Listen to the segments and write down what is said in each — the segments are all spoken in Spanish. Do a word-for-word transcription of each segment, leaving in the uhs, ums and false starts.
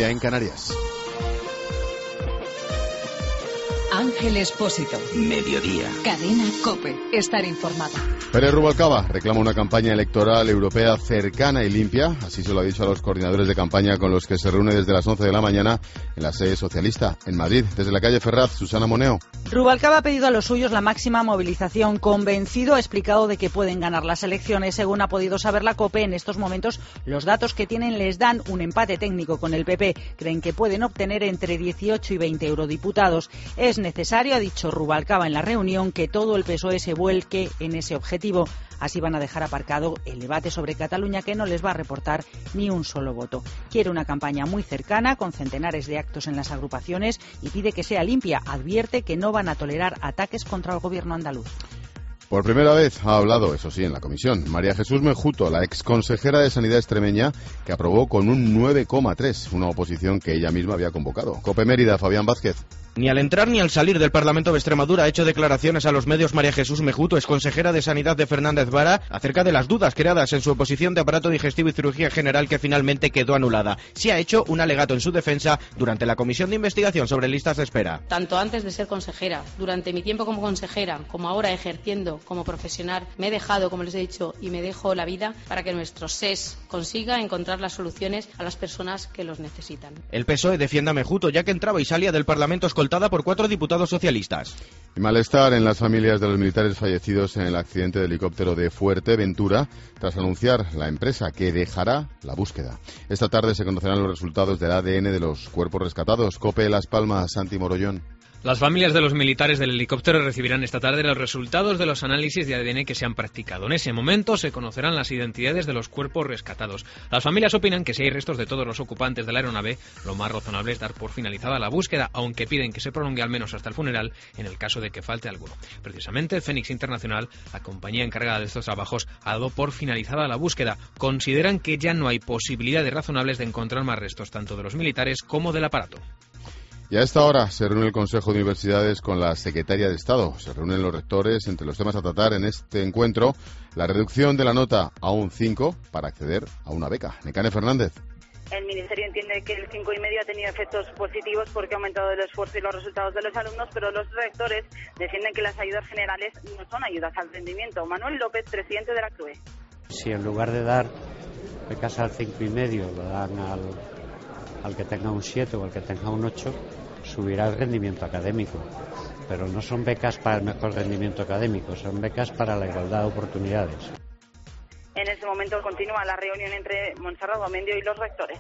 ya en Canarias. Ángel Expósito. Mediodía. Cadena COPE. Estar informado. Pérez Rubalcaba reclama una campaña electoral europea cercana y limpia. Así se lo ha dicho a los coordinadores de campaña con los que se reúne desde las once de la mañana en la sede socialista en Madrid. Desde la calle Ferraz, Susana Moneo. Rubalcaba ha pedido a los suyos la máxima movilización. Convencido, ha explicado de que pueden ganar las elecciones. Según ha podido saber la COPE, en estos momentos los datos que tienen les dan un empate técnico con el P P. Creen que pueden obtener entre dieciocho y veinte eurodiputados. Es necesario, ha dicho Rubalcaba en la reunión, que todo el P S O E se vuelque en ese objetivo. Así van a dejar aparcado el debate sobre Cataluña, que no les va a reportar ni un solo voto. Quiere una campaña muy cercana, con centenares de actos en las agrupaciones, y pide que sea limpia. Advierte que no van a tolerar ataques contra el gobierno andaluz. Por primera vez ha hablado, eso sí, en la comisión, María Jesús Mejuto, la exconsejera de Sanidad extremeña, que aprobó con un nueve coma tres, una oposición que ella misma había convocado. COPE Mérida, Fabián Vázquez. Ni al entrar ni al salir del Parlamento de Extremadura ha hecho declaraciones a los medios María Jesús Mejuto, exconsejera de Sanidad de Fernández Vara, acerca de las dudas creadas en su oposición de aparato digestivo y cirugía general, que finalmente quedó anulada. Sí ha hecho un alegato en su defensa durante la comisión de investigación sobre listas de espera. Tanto antes de ser consejera, durante mi tiempo como consejera, como ahora ejerciendo como profesional, me he dejado, como les he dicho, y me dejo la vida para que nuestro S E S consiga encontrar las soluciones a las personas que los necesitan. El P S O E defiende a Mejuto, ya que entraba y salía del Parlamento escoltada por cuatro diputados socialistas. Y malestar en las familias de los militares fallecidos en el accidente de helicóptero de Fuerteventura, tras anunciar la empresa que dejará la búsqueda. Esta tarde se conocerán los resultados del A D N de los cuerpos rescatados. COPE Las Palmas, Santi Morollón. Las familias de los militares del helicóptero recibirán esta tarde los resultados de los análisis de A D N que se han practicado. En ese momento se conocerán las identidades de los cuerpos rescatados. Las familias opinan que si hay restos de todos los ocupantes de la aeronave, lo más razonable es dar por finalizada la búsqueda, aunque piden que se prolongue al menos hasta el funeral en el caso de que falte alguno. Precisamente, Fénix Internacional, la compañía encargada de estos trabajos, ha dado por finalizada la búsqueda. Consideran que ya no hay posibilidades razonables de encontrar más restos, tanto de los militares como del aparato. Y a esta hora se reúne el Consejo de Universidades con la Secretaría de Estado. Se reúnen los rectores. Entre los temas a tratar en este encuentro, la reducción de la nota a un cinco para acceder a una beca. Necane Fernández. El Ministerio entiende que el cinco y medio ha tenido efectos positivos porque ha aumentado el esfuerzo y los resultados de los alumnos, pero los rectores defienden que las ayudas generales no son ayudas al rendimiento. Manuel López, presidente de la C R U E. Si en lugar de dar becas al cinco y medio lo dan al, al que tenga un siete o al que tenga un ocho, subirá el rendimiento académico. Pero no son becas para el mejor rendimiento académico, son becas para la igualdad de oportunidades. En ese momento continúa la reunión entre Montserrat Gomendio y los rectores.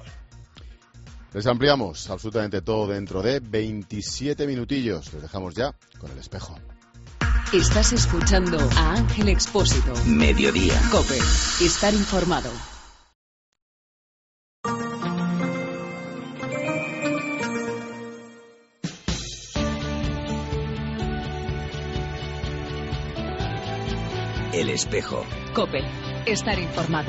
Les ampliamos absolutamente todo dentro de veintisiete minutillos. Les dejamos ya con el espejo. Estás escuchando a Ángel Expósito. Mediodía. COPE. Estar informado. El espejo. COPE. Estar informado.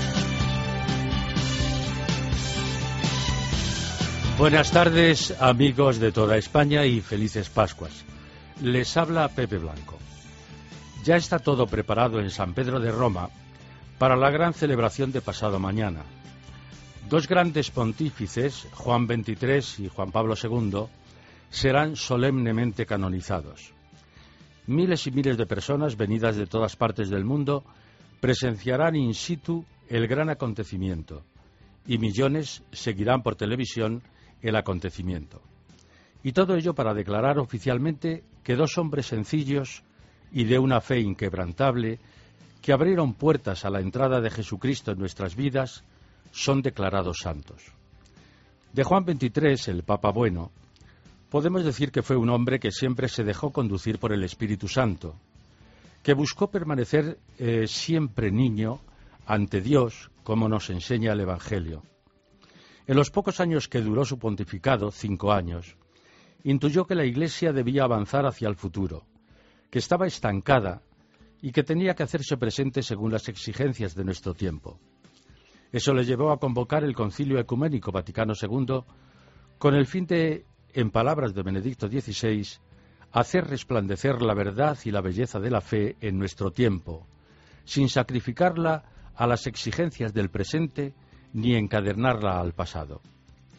Buenas tardes, amigos de toda España, y felices Pascuas. Les habla Pepe Blanco. Ya está todo preparado en San Pedro de Roma para la gran celebración de pasado mañana. Dos grandes pontífices, Juan veintitrés y Juan Pablo segundo, serán solemnemente canonizados. Miles y miles de personas venidas de todas partes del mundo presenciarán in situ el gran acontecimiento, y millones seguirán por televisión el acontecimiento. Y todo ello para declarar oficialmente que dos hombres sencillos y de una fe inquebrantable, que abrieron puertas a la entrada de Jesucristo en nuestras vidas, son declarados santos. De Juan veintitrés, el Papa Bueno, podemos decir que fue un hombre que siempre se dejó conducir por el Espíritu Santo, que buscó permanecer eh, siempre niño ante Dios, como nos enseña el Evangelio. En los pocos años que duró su pontificado, cinco años, intuyó que la Iglesia debía avanzar hacia el futuro, que estaba estancada y que tenía que hacerse presente según las exigencias de nuestro tiempo. Eso le llevó a convocar el Concilio Ecuménico Vaticano segundo con el fin de, en palabras de Benedicto dieciséis, hacer resplandecer la verdad y la belleza de la fe en nuestro tiempo, sin sacrificarla a las exigencias del presente ni encadenarla al pasado.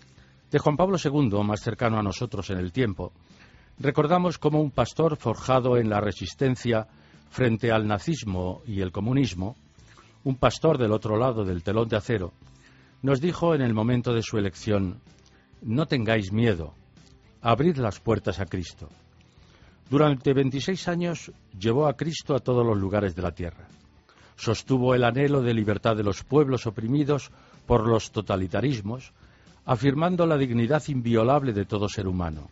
De Juan Pablo segundo, más cercano a nosotros en el tiempo, recordamos como un pastor forjado en la resistencia frente al nazismo y el comunismo, un pastor del otro lado del telón de acero, nos dijo en el momento de su elección: no tengáis miedo, abrid las puertas a Cristo. Durante veintiséis años llevó a Cristo a todos los lugares de la tierra. Sostuvo el anhelo de libertad de los pueblos oprimidos por los totalitarismos, afirmando la dignidad inviolable de todo ser humano.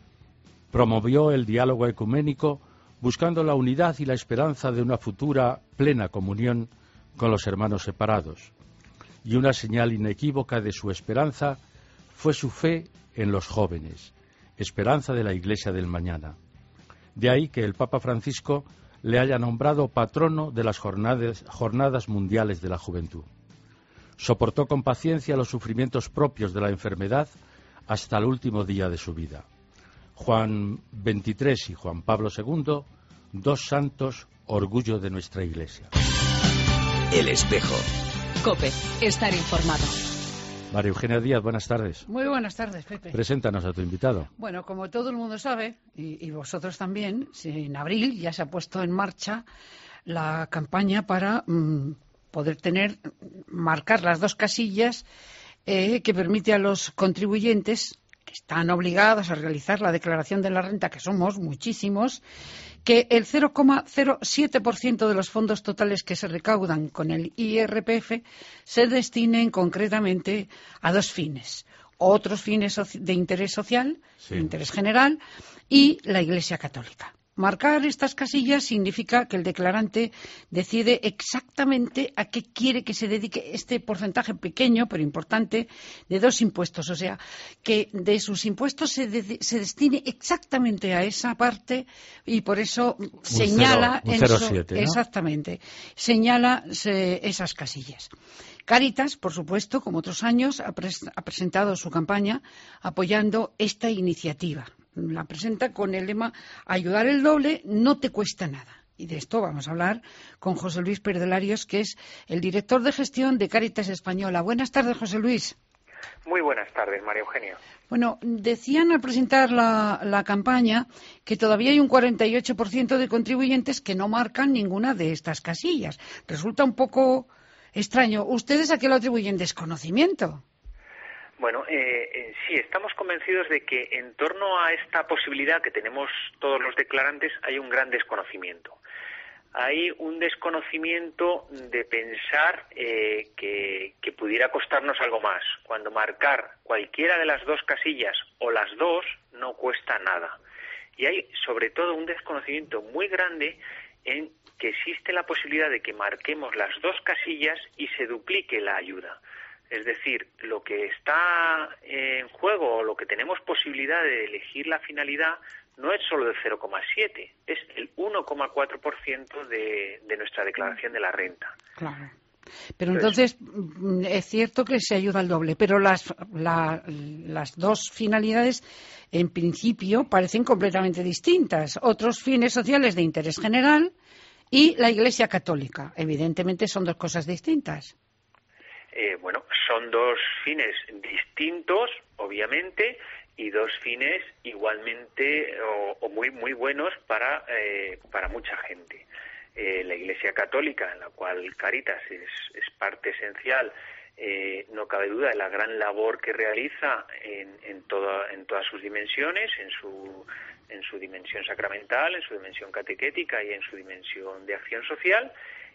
Promovió el diálogo ecuménico, buscando la unidad y la esperanza de una futura plena comunión con los hermanos separados. Y una señal inequívoca de su esperanza fue su fe en los jóvenes, esperanza de la Iglesia del mañana. De ahí que el Papa Francisco le haya nombrado patrono de las jornadas, jornadas mundiales de la juventud. Soportó con paciencia los sufrimientos propios de la enfermedad hasta el último día de su vida. Juan veintitrés y Juan Pablo segundo, dos santos, orgullo de nuestra Iglesia. El espejo. COPE, estar informado. María Eugenia Díaz, buenas tardes. Muy buenas tardes, Pepe. Preséntanos a tu invitado. Bueno, como todo el mundo sabe, y, y vosotros también, en abril ya se ha puesto en marcha la campaña para mmm, poder tener, marcar las dos casillas eh, que permite a los contribuyentes que están obligados a realizar la declaración de la renta, que somos muchísimos, que el cero coma cero siete por ciento de los fondos totales que se recaudan con el I R P F se destinen concretamente a dos fines. Otros fines de interés social, sí. de interés general, y la Iglesia Católica. Marcar estas casillas significa que el declarante decide exactamente a qué quiere que se dedique este porcentaje pequeño, pero importante, de dos impuestos. O sea, que de sus impuestos se, de, se destine exactamente a esa parte y por eso un señala... Cero, un cero coma siete, ¿no? Exactamente. Señala se, esas casillas. Cáritas, por supuesto, como otros años, ha, pres ha presentado su campaña apoyando esta iniciativa. La presenta con el lema ayudar el doble no te cuesta nada. Y de esto vamos a hablar con José Luis Pérez de Larios, que es el director de gestión de Cáritas Española. Buenas tardes, José Luis. Muy buenas tardes, María Eugenia. Bueno, decían al presentar la, la campaña que todavía hay un cuarenta y ocho por ciento de contribuyentes que no marcan ninguna de estas casillas. Resulta un poco extraño. ¿Ustedes a qué lo atribuyen? ¿Desconocimiento? Bueno, eh, eh, sí, estamos convencidos de que en torno a esta posibilidad que tenemos todos los declarantes hay un gran desconocimiento. Hay un desconocimiento de pensar eh, que, que pudiera costarnos algo más, cuando marcar cualquiera de las dos casillas o las dos no cuesta nada. Y hay sobre todo un desconocimiento muy grande en que existe la posibilidad de que marquemos las dos casillas y se duplique la ayuda. Es decir, lo que está en juego o lo que tenemos posibilidad de elegir la finalidad no es solo del cero coma siete, es el uno coma cuatro por ciento de, de nuestra declaración de la renta. Claro. Pero entonces, entonces es cierto que se ayuda al doble, pero las, la, las dos finalidades en principio parecen completamente distintas. Otros fines sociales de interés general y la Iglesia Católica. Evidentemente son dos cosas distintas. Eh, bueno, son dos fines distintos, obviamente, y dos fines igualmente o, o muy muy buenos para eh, para mucha gente. Eh, la Iglesia Católica, en la cual Cáritas es, es parte esencial, eh, no cabe duda de la gran labor que realiza en, en, toda, en todas sus dimensiones, en su en su dimensión sacramental, en su dimensión catequética y en su dimensión de acción social.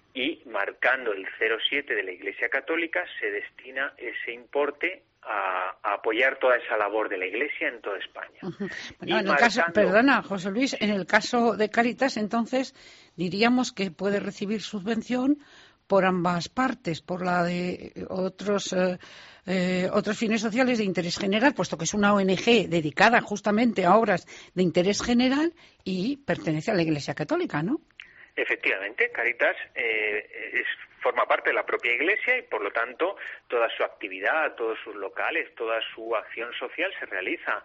Y marcando el cero coma siete de la Iglesia Católica se destina ese importe a, a apoyar toda esa labor de la Iglesia en toda España. Uh-huh. Bueno, en el caso, perdona, José Luis, en el caso de Cáritas, entonces diríamos que puede recibir subvención por ambas partes, por la de otros eh, eh, otros fines sociales de interés general, puesto que es una O N G dedicada justamente a obras de interés general y pertenece a la Iglesia Católica, ¿no? Efectivamente, Cáritas eh, es, forma parte de la propia Iglesia y, por lo tanto, toda su actividad, todos sus locales, toda su acción social se realiza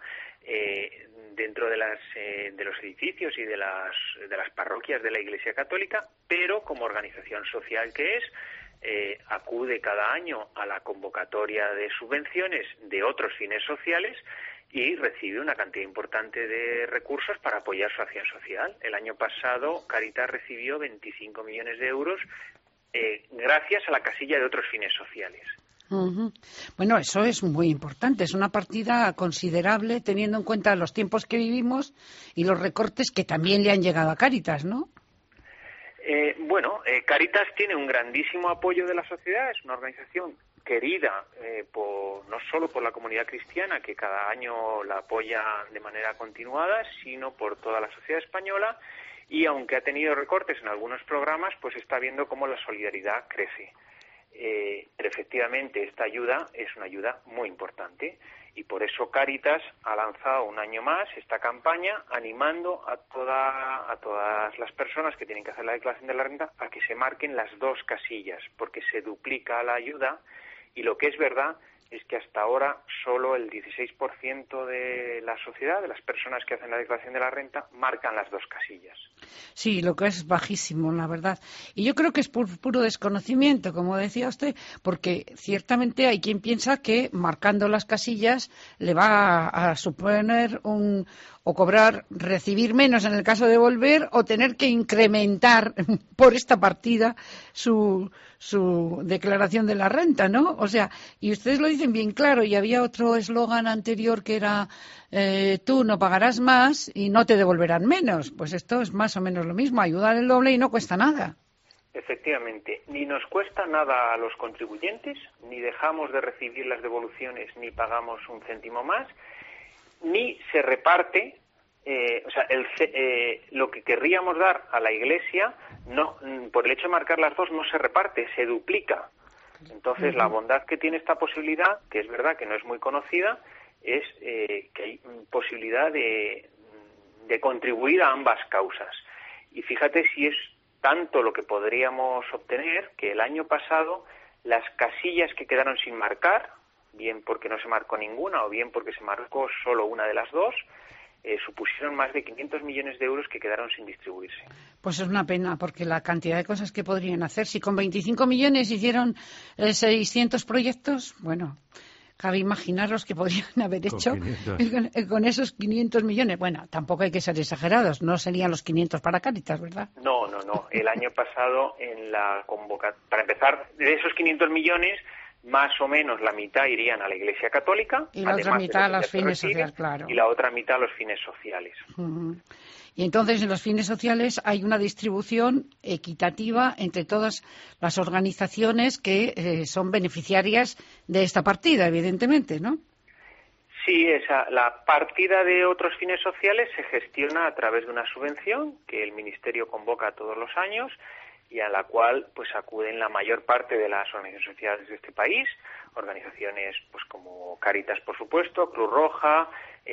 eh, dentro de, las, eh, de los edificios y de las, de las parroquias de la Iglesia Católica, pero como organización social que es, eh, acude cada año a la convocatoria de subvenciones de otros fines sociales y recibe una cantidad importante de recursos para apoyar su acción social. El año pasado Cáritas recibió veinticinco millones de euros eh, gracias a la casilla de otros fines sociales. Uh-huh. Bueno, eso es muy importante, es una partida considerable teniendo en cuenta los tiempos que vivimos y los recortes que también le han llegado a Cáritas, ¿no? Eh, bueno, eh, Cáritas tiene un grandísimo apoyo de la sociedad, es una organización querida eh, por, no solo por la comunidad cristiana, que cada año la apoya de manera continuada, sino por toda la sociedad española, y aunque ha tenido recortes en algunos programas, pues está viendo cómo la solidaridad crece. Eh, pero efectivamente esta ayuda es una ayuda muy importante y por eso Cáritas ha lanzado un año más esta campaña animando a, toda, a todas las personas que tienen que hacer la declaración de la renta a que se marquen las dos casillas, porque se duplica la ayuda y lo que es verdad es que hasta ahora solo el dieciséis por ciento de la sociedad, de las personas que hacen la declaración de la renta, marcan las dos casillas. Sí, lo que es bajísimo, la verdad. Y yo creo que es por puro desconocimiento, como decía usted, porque ciertamente hay quien piensa que marcando las casillas le va a, a suponer un o cobrar, recibir menos en el caso de volver, o tener que incrementar por esta partida su, su declaración de la renta, ¿no? O sea, y ustedes lo dicen bien claro, y había otro eslogan anterior que era eh, tú no pagarás más y no te devolverán menos. Pues esto es más o menos lo mismo, ayudar el doble y no cuesta nada. Efectivamente, ni nos cuesta nada a los contribuyentes, ni dejamos de recibir las devoluciones, ni pagamos un céntimo más, ni se reparte, eh, o sea, el, eh, lo que querríamos dar a la Iglesia, no, por el hecho de marcar las dos, no se reparte, se duplica. Entonces, uh-huh. La bondad que tiene esta posibilidad, que es verdad que no es muy conocida, es eh, que hay posibilidad de, de contribuir a ambas causas. Y fíjate si es tanto lo que podríamos obtener, que el año pasado las casillas que quedaron sin marcar, bien porque no se marcó ninguna o bien porque se marcó solo una de las dos, eh, supusieron más de quinientos millones de euros que quedaron sin distribuirse. Pues es una pena, porque la cantidad de cosas que podrían hacer, si con veinticinco millones hicieron eh, seiscientos proyectos, bueno, cabe imaginaros que podrían haber hecho con, con esos quinientos millones. Bueno, tampoco hay que ser exagerados, no serían los quinientos para Cáritas, ¿verdad? No, no, no. El año pasado, en la convocatoria, para empezar, de esos quinientos millones, más o menos la mitad irían a la Iglesia Católica. Y la otra mitad a los fines sociales, claro. Y la otra mitad a los fines sociales. Uh-huh. Y entonces en los fines sociales hay una distribución equitativa entre todas las organizaciones que eh, son beneficiarias de esta partida, evidentemente, ¿no? Sí, esa, la partida de otros fines sociales se gestiona a través de una subvención que el Ministerio convoca todos los años y a la cual pues acuden la mayor parte de las organizaciones sociales de este país, organizaciones pues como Cáritas, por supuesto, Cruz Roja.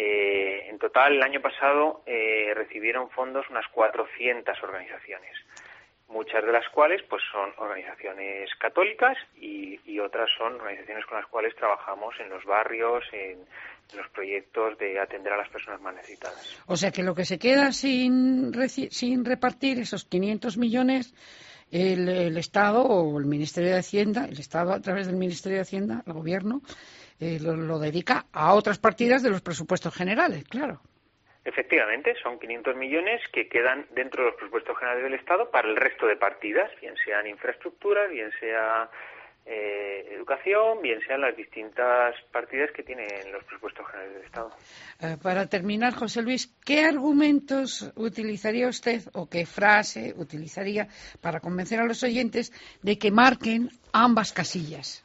Eh, en total, el año pasado eh, recibieron fondos unas cuatrocientas organizaciones, muchas de las cuales pues son organizaciones católicas y, y otras son organizaciones con las cuales trabajamos en los barrios, en, en los proyectos de atender a las personas más necesitadas. O sea que lo que se queda sin, reci- sin repartir, esos quinientos millones, el, el Estado o el Ministerio de Hacienda, el Estado a través del Ministerio de Hacienda, el Gobierno, eh, lo, lo dedica a otras partidas de los presupuestos generales, claro. Efectivamente, son quinientos millones que quedan dentro de los presupuestos generales del Estado para el resto de partidas, bien sean infraestructuras, bien sea eh, educación, bien sean las distintas partidas que tienen los presupuestos generales del Estado. Eh, para terminar, José Luis, ¿qué argumentos utilizaría usted o qué frase utilizaría para convencer a los oyentes de que marquen ambas casillas?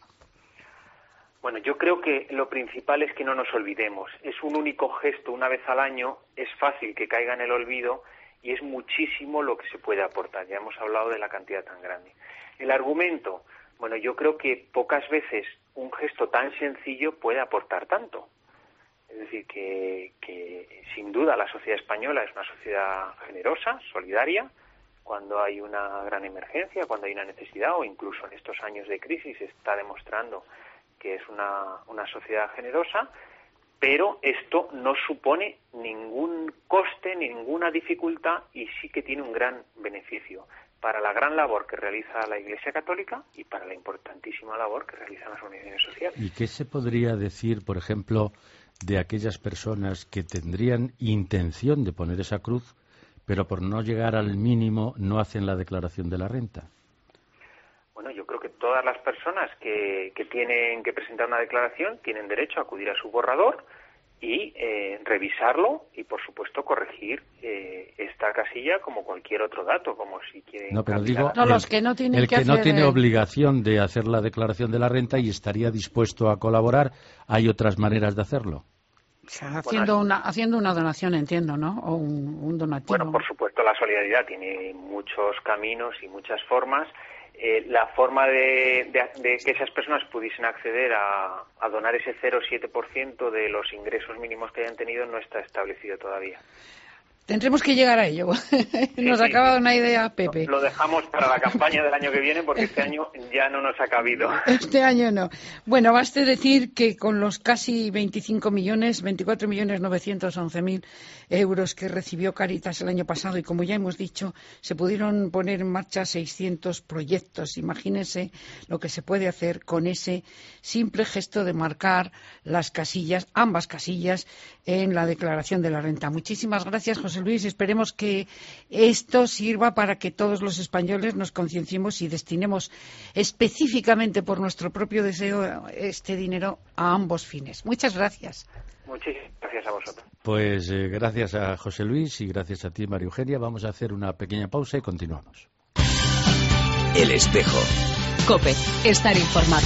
Bueno, yo creo que lo principal es que no nos olvidemos. Es un único gesto una vez al año, es fácil que caiga en el olvido y es muchísimo lo que se puede aportar. Ya hemos hablado de la cantidad tan grande. El argumento, bueno, yo creo que pocas veces un gesto tan sencillo puede aportar tanto. Es decir, que, que sin duda la sociedad española es una sociedad generosa, solidaria. Cuando hay una gran emergencia, cuando hay una necesidad o incluso en estos años de crisis se está demostrando que es una, una sociedad generosa, pero esto no supone ningún coste, ninguna dificultad y sí que tiene un gran beneficio. para la gran labor que realiza la Iglesia Católica y para la importantísima labor que realizan las organizaciones sociales. ¿Y qué se podría decir, por ejemplo, de aquellas personas que tendrían intención de poner esa cruz, pero por no llegar al mínimo no hacen la declaración de la renta? Bueno, yo creo que todas las personas que, que tienen que presentar una declaración tienen derecho a acudir a su borrador y eh, revisarlo y, por supuesto, corregir eh, esta casilla como cualquier otro dato, como si quieren... No, pero digo, no, el, los que no tienen el que, que hacer no tiene el... obligación de hacer la declaración de la renta y estaría dispuesto a colaborar, ¿hay otras maneras de hacerlo? O sea, haciendo, bueno, una, haciendo una donación, entiendo, ¿no? O un, un donativo. Bueno, por supuesto, la solidaridad tiene muchos caminos y muchas formas. Eh, la forma de, de, de que esas personas pudiesen acceder a, a donar ese cero coma siete por ciento de los ingresos mínimos que hayan tenido no está establecido todavía. Tendremos que llegar a ello. Nos sí, acaba sí. una idea, Pepe. Lo dejamos para la campaña del año que viene porque este año ya no nos ha cabido. Este año no. Bueno, baste decir que con los casi veinticinco millones, veinticuatro millones novecientos once mil euros que recibió Cáritas el año pasado y, como ya hemos dicho, se pudieron poner en marcha seiscientos proyectos. Imagínense lo que se puede hacer con ese simple gesto de marcar las casillas, ambas casillas, en la declaración de la renta. Muchísimas gracias, José Luis. Esperemos que esto sirva para que todos los españoles nos concienciemos y destinemos específicamente por nuestro propio deseo este dinero a ambos fines. Muchas gracias. Muchísimas gracias a vosotros. Pues eh, gracias a José Luis y gracias a ti, María Eugenia. Vamos a hacer una pequeña pausa y continuamos. El espejo. COPE. Estar informado.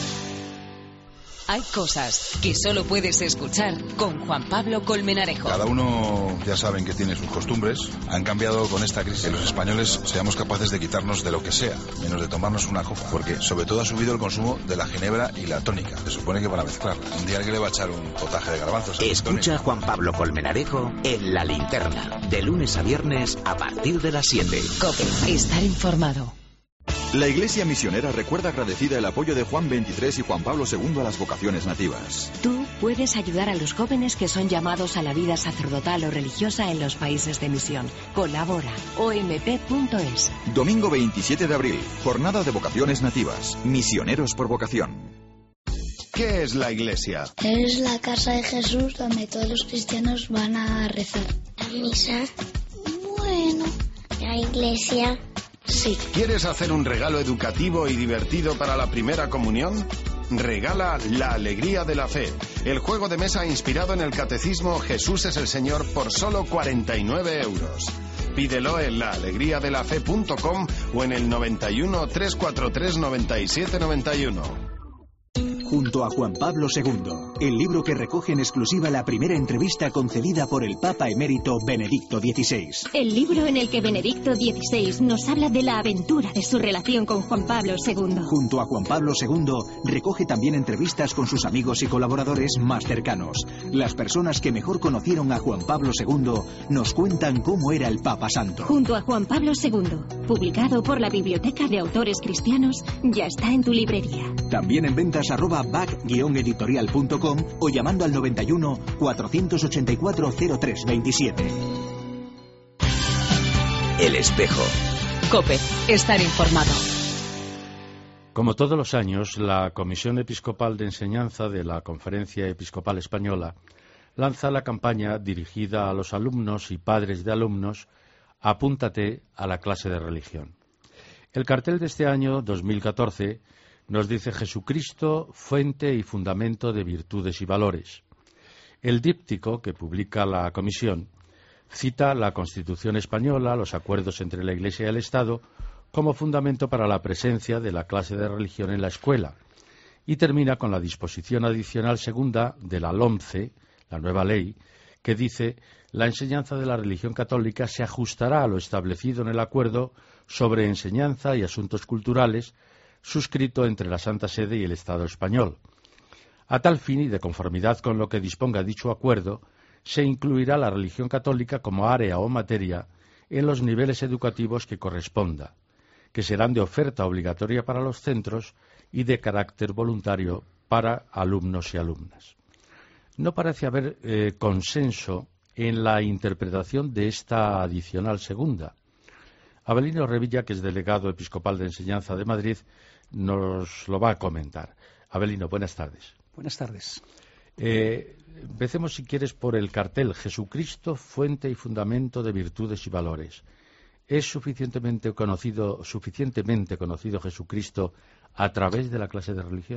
Hay cosas que solo puedes escuchar con Juan Pablo Colmenarejo. Cada uno ya saben que tiene sus costumbres. Han cambiado con esta crisis. Que los españoles seamos capaces de quitarnos de lo que sea, menos de tomarnos una copa. Porque sobre todo ha subido el consumo de la ginebra y la tónica. Se supone que para mezclarla. Un día alguien le va a echar un potaje de garbanzos. Escucha a Juan Pablo Colmenarejo en La Linterna. De lunes a viernes a partir de las siete. COPE. Estar informado. La Iglesia Misionera recuerda agradecida el apoyo de Juan veintitrés y Juan Pablo segundo a las vocaciones nativas. Tú puedes ayudar a los jóvenes que son llamados a la vida sacerdotal o religiosa en los países de misión. Colabora. o m p punto es. Domingo veintisiete de abril, jornada de vocaciones nativas. Misioneros por vocación. ¿Qué es la Iglesia? Es la casa de Jesús donde todos los cristianos van a rezar. La misa. Bueno, la iglesia. Sí. ¿Quieres hacer un regalo educativo y divertido para la primera comunión? Regala La Alegría de la Fe, el juego de mesa inspirado en el catecismo Jesús es el Señor por solo cuarenta y nueve euros. Pídelo en la alegría de la fe punto com o en el noventa y uno, trescientos cuarenta y tres, noventa y siete noventa y uno. Junto a Juan Pablo segundo, el libro que recoge en exclusiva la primera entrevista concedida por el Papa emérito Benedicto dieciséis. El libro en el que Benedicto dieciséis nos habla de la aventura de su relación con Juan Pablo segundo. Junto a Juan Pablo segundo, recoge también entrevistas con sus amigos y colaboradores más cercanos. Las personas que mejor conocieron a Juan Pablo segundo nos cuentan cómo era el Papa Santo. Junto a Juan Pablo segundo, publicado por la Biblioteca de Autores Cristianos, ya está en tu librería. También en ventas arroba back guion editorial punto com o llamando al noventa y uno, cuatrocientos ochenta y cuatro, cero tres veintisiete. El espejo. COPE. Estar informado. Como todos los años, la Comisión Episcopal de Enseñanza de la Conferencia Episcopal Española lanza la campaña dirigida a los alumnos y padres de alumnos Apúntate a la clase de religión. El cartel de este año, dos mil catorce, nos dice Jesucristo, fuente y fundamento de virtudes y valores. El díptico que publica la Comisión cita la Constitución española, los acuerdos entre la Iglesia y el Estado, como fundamento para la presencia de la clase de religión en la escuela, y termina con la disposición adicional segunda de la LOMCE, la nueva ley, que dice: la enseñanza de la religión católica se ajustará a lo establecido en el acuerdo sobre enseñanza y asuntos culturales suscrito entre la Santa Sede y el Estado español. A tal fin y de conformidad con lo que disponga dicho acuerdo, se incluirá la religión católica como área o materia en los niveles educativos que corresponda, que serán de oferta obligatoria para los centros y de carácter voluntario para alumnos y alumnas. No parece haber eh, consenso en la interpretación de esta adicional segunda. Avelino Revilla, que es delegado episcopal de Enseñanza de Madrid, nos lo va a comentar. Avelino, buenas tardes. Buenas tardes. Eh, empecemos, si quieres, por el cartel Jesucristo, fuente y fundamento de virtudes y valores. ¿Es suficientemente conocido, suficientemente conocido Jesucristo a través de la clase de religión?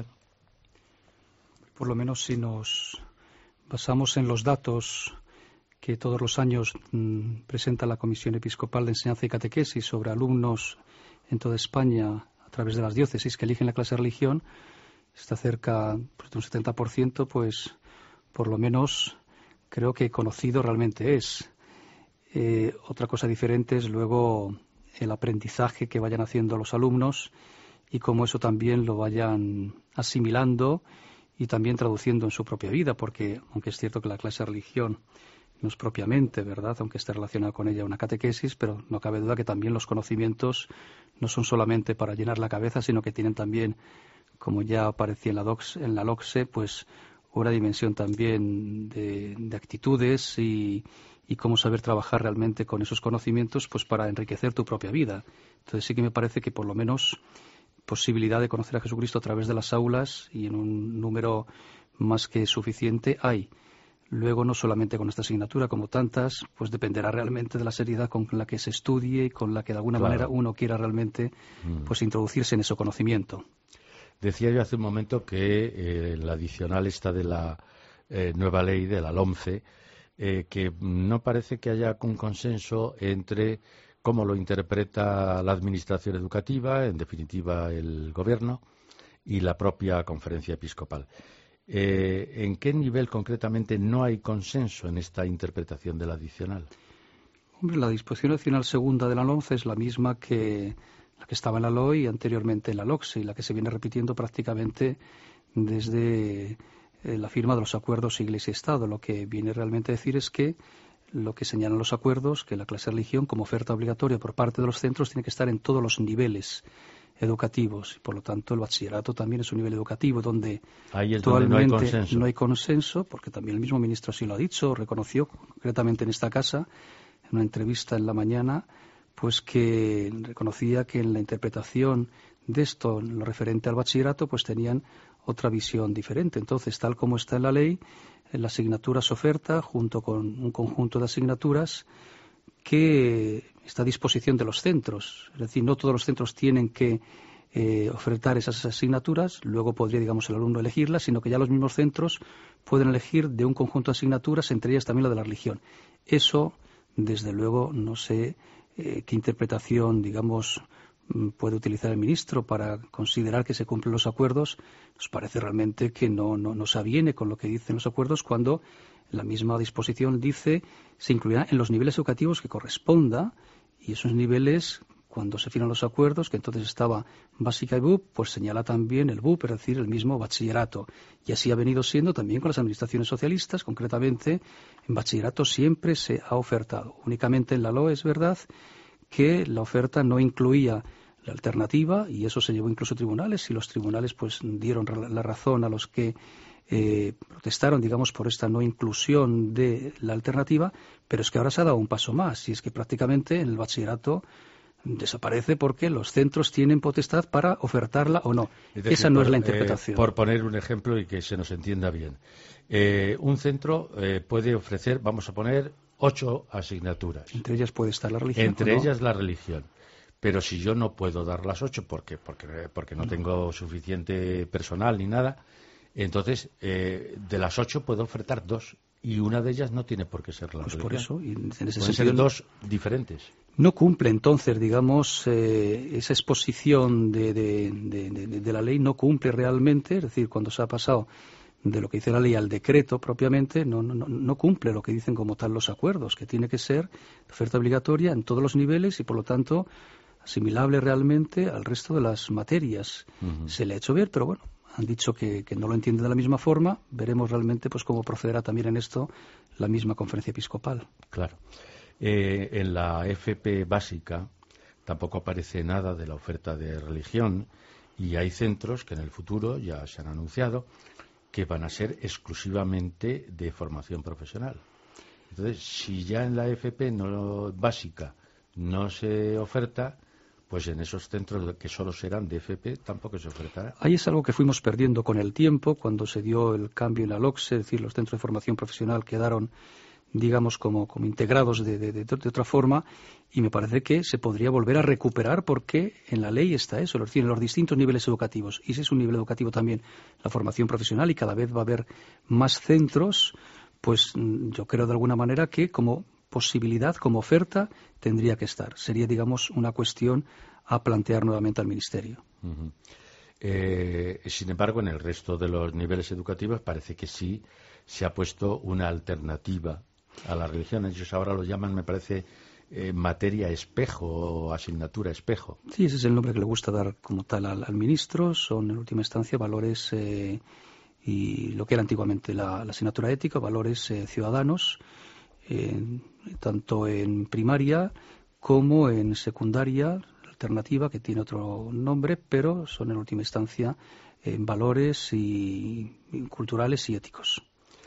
Por lo menos si nos basamos en los datos que todos los años mmm, presenta la Comisión Episcopal de Enseñanza y Catequesis sobre alumnos en toda España a través de las diócesis que eligen la clase de religión, está cerca pues, de un setenta por ciento, pues por lo menos creo que conocido realmente es. Eh, otra cosa diferente es luego el aprendizaje que vayan haciendo los alumnos y cómo eso también lo vayan asimilando y también traduciendo en su propia vida, porque aunque es cierto que la clase de religión no es propiamente, ¿verdad?, aunque esté relacionada con ella una catequesis, pero no cabe duda que también los conocimientos no son solamente para llenar la cabeza, sino que tienen también, como ya aparecía en la, dox, en la LOCSE, pues una dimensión también de, de actitudes y, y cómo saber trabajar realmente con esos conocimientos pues para enriquecer tu propia vida. Entonces sí que me parece que por lo menos posibilidad de conocer a Jesucristo a través de las aulas y en un número más que suficiente hay. Luego, no solamente con esta asignatura, como tantas, pues dependerá realmente de la seriedad con la que se estudie y con la que de alguna claro. manera uno quiera realmente pues introducirse en ese conocimiento. Decía yo hace un momento que eh, la adicional esta de la eh, nueva ley, de la LOMCE, eh, que no parece que haya un consenso entre cómo lo interpreta la Administración Educativa, en definitiva el Gobierno, y la propia Conferencia Episcopal. Eh, ¿En qué nivel concretamente no hay consenso en esta interpretación de la adicional? Hombre, la disposición adicional segunda de la LOMCE es la misma que la que estaba en la L O I y anteriormente en la LOCSE, y la que se viene repitiendo prácticamente desde eh, la firma de los acuerdos Iglesia-Estado. Lo que viene realmente a decir es que lo que señalan los acuerdos, que la clase de religión como oferta obligatoria por parte de los centros tiene que estar en todos los niveles educativos y por lo tanto el bachillerato también es un nivel educativo donde Ahí es actualmente donde no hay consenso. no hay consenso, porque también el mismo ministro así lo ha dicho, reconoció concretamente en esta casa en una entrevista en la mañana, pues que reconocía que en la interpretación de esto, en lo referente al bachillerato, pues tenían otra visión diferente. Entonces, tal como está en la ley, en la asignatura se oferta junto con un conjunto de asignaturas que está a disposición de los centros. Es decir, no todos los centros tienen que eh, ofertar esas asignaturas, luego podría, digamos, el alumno elegirlas, sino que ya los mismos centros pueden elegir de un conjunto de asignaturas, entre ellas también la de la religión. Eso, desde luego, no sé eh, qué interpretación, digamos, puede utilizar el ministro para considerar que se cumplen los acuerdos. Nos parece realmente que no, no, no se aviene con lo que dicen los acuerdos cuando la misma disposición dice se incluirá en los niveles educativos que corresponda, y esos niveles, cuando se firman los acuerdos, que entonces estaba básica y B U P, pues señala también el B U P, es decir, el mismo bachillerato. Y así ha venido siendo también con las administraciones socialistas. Concretamente, en bachillerato siempre se ha ofertado. Únicamente en la L O E es verdad que la oferta no incluía la alternativa, y eso se llevó incluso a tribunales, y los tribunales pues dieron la razón a los que eh, protestaron, digamos, por esta no inclusión de la alternativa, pero es que ahora se ha dado un paso más, y es que prácticamente en el bachillerato desaparece porque los centros tienen potestad para ofertarla o no. Es decir, esa no por, es la interpretación. Eh, por poner un ejemplo y que se nos entienda bien. Eh, un centro eh, puede ofrecer, vamos a poner, ocho asignaturas. Entre ellas puede estar la religión. Entre ¿no? ellas la religión. Pero si yo no puedo dar las ocho porque, porque, porque no, no tengo suficiente personal ni nada, entonces eh, de las ocho puedo ofertar dos. Y una de ellas no tiene por qué ser la pues religión. Por eso, y en ese Pueden sentido, ser dos diferentes. No cumple entonces, digamos, eh, esa exposición de, de, de, de, de la ley no cumple realmente, es decir, cuando se ha pasado de lo que dice la ley al decreto propiamente, no, no, no cumple lo que dicen como tal los acuerdos, que tiene que ser oferta obligatoria en todos los niveles y, por lo tanto, asimilable realmente al resto de las materias. Uh-huh. Se le ha hecho ver, pero bueno, han dicho que, que no lo entienden de la misma forma. Veremos realmente pues cómo procederá también en esto la misma Conferencia Episcopal. Claro. Eh, en la F P básica tampoco aparece nada de la oferta de religión, y hay centros que en el futuro ya se han anunciado que van a ser exclusivamente de formación profesional. Entonces, si ya en la F P no, básica no se oferta, pues en esos centros que solo serán de F P tampoco se ofertará. Ahí es algo que fuimos perdiendo con el tiempo, cuando se dio el cambio en la LOCSE, es decir, los centros de formación profesional quedaron, digamos, como, como integrados de, de, de, de otra forma, y me parece que se podría volver a recuperar porque en la ley está eso, es decir, en los distintos niveles educativos. Y ese es un nivel educativo también, la formación profesional, y cada vez va a haber más centros, pues yo creo de alguna manera que como posibilidad, como oferta, tendría que estar. Sería, digamos, una cuestión a plantear nuevamente al Ministerio. Uh-huh. eh, sin embargo, en el resto de los niveles educativos parece que sí se ha puesto una alternativa a la religión. Ellos ahora lo llaman, me parece, eh, materia espejo o asignatura espejo. Sí, ese es el nombre que le gusta dar como tal al, al ministro. Son, en última instancia, valores eh, y lo que era antiguamente la, la asignatura ética, valores eh, ciudadanos, eh, tanto en primaria como en secundaria, alternativa, que tiene otro nombre, pero son, en última instancia, eh, valores y, y culturales y éticos.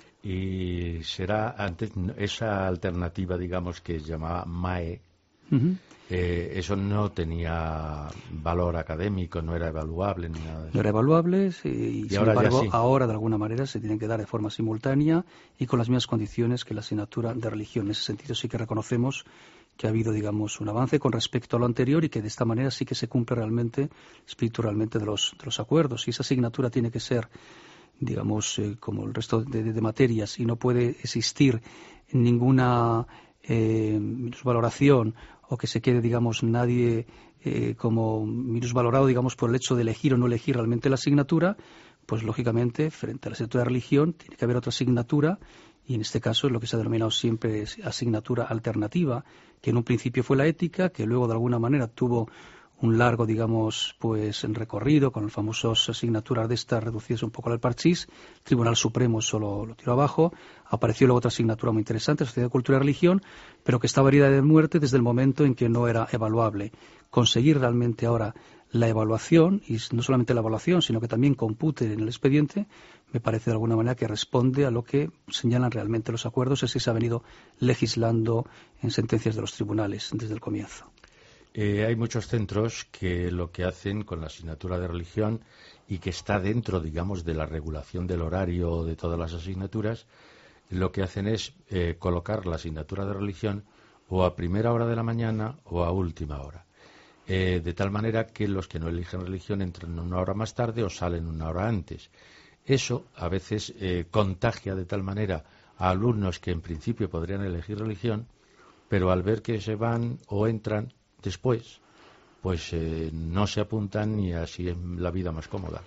Y será antes esa alternativa, digamos, que se llamaba M A E, uh-huh. eh, eso no tenía valor académico, no era evaluable ni nada de eso. No era evaluable y, y sin ahora embargo sí. ahora de alguna manera se tienen que dar de forma simultánea y con las mismas condiciones que la asignatura de religión. En ese sentido sí que reconocemos que ha habido, digamos, un avance con respecto a lo anterior y que de esta manera sí que se cumple realmente, espíritu realmente de los, de los acuerdos. Y esa asignatura tiene que ser, digamos, eh, como el resto de, de, de materias, y no puede existir ninguna eh, minusvaloración o que se quede, digamos, nadie eh, como minusvalorado, digamos, por el hecho de elegir o no elegir realmente la asignatura, pues lógicamente, frente a la asignatura de religión, tiene que haber otra asignatura, y en este caso es lo que se ha denominado siempre asignatura alternativa, que en un principio fue la ética, que luego de alguna manera tuvo un largo, digamos, pues en recorrido con las famosas asignaturas de estas reducidas un poco al parchís. El Tribunal Supremo solo lo tiró abajo. Apareció luego otra asignatura muy interesante, Sociedad de Cultura y Religión, pero que estaba herida de muerte desde el momento en que no era evaluable. Conseguir realmente ahora la evaluación, y no solamente la evaluación, sino que también compute en el expediente, me parece de alguna manera que responde a lo que señalan realmente los acuerdos, es que se ha venido legislando en sentencias de los tribunales desde el comienzo. Eh, hay muchos centros que lo que hacen con la asignatura de religión y que está dentro, digamos, de la regulación del horario de todas las asignaturas, lo que hacen es eh, colocar la asignatura de religión o a primera hora de la mañana o a última hora. Eh, de tal manera que los que no eligen religión entran una hora más tarde o salen una hora antes. Eso a veces eh, contagia de tal manera a alumnos que en principio podrían elegir religión, pero al ver que se van o entran después, pues eh, no se apuntan y así es la vida más cómoda.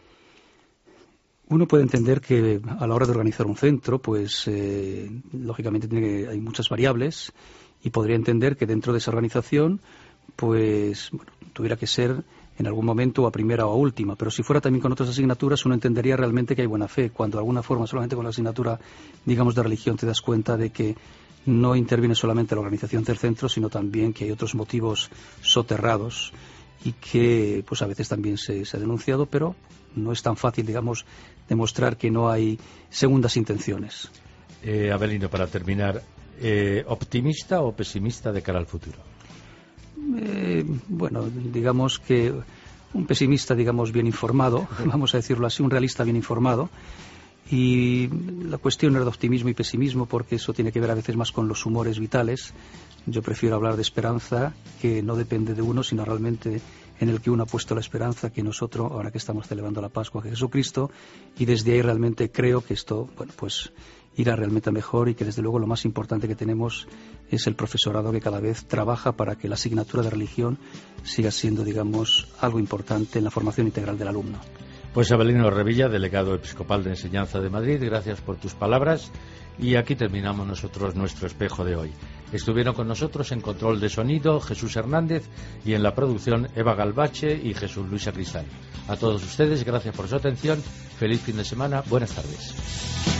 Uno puede entender que a la hora de organizar un centro, pues eh, lógicamente tiene que, hay muchas variables, y podría entender que dentro de esa organización pues bueno, tuviera que ser en algún momento a primera o a última, pero si fuera también con otras asignaturas uno entendería realmente que hay buena fe, cuando de alguna forma solamente con la asignatura, digamos, de religión te das cuenta de que no interviene solamente la organización del centro, sino también que hay otros motivos soterrados y que pues a veces también se, se ha denunciado, pero no es tan fácil, digamos, demostrar que no hay segundas intenciones. Eh, Avelino, para terminar, eh, ¿optimista o pesimista de cara al futuro? Eh, bueno, digamos que un pesimista, digamos, bien informado, vamos a decirlo así, un realista bien informado. Y la cuestión no es de optimismo y pesimismo, porque eso tiene que ver a veces más con los humores vitales. Yo prefiero hablar de esperanza, que no depende de uno, sino realmente en el que uno ha puesto la esperanza, que nosotros, ahora que estamos celebrando la Pascua de Jesucristo, y desde ahí realmente creo que esto, bueno, pues irá realmente mejor, y que desde luego lo más importante que tenemos es el profesorado, que cada vez trabaja para que la asignatura de religión siga siendo, digamos, algo importante en la formación integral del alumno. Pues Avelino Revilla, delegado episcopal de Enseñanza de Madrid, gracias por tus palabras, y aquí terminamos nosotros nuestro espejo de hoy. Estuvieron con nosotros en control de sonido Jesús Hernández y en la producción Eva Galvache y Jesús Luis Sacristán. A todos ustedes, gracias por su atención, feliz fin de semana, buenas tardes.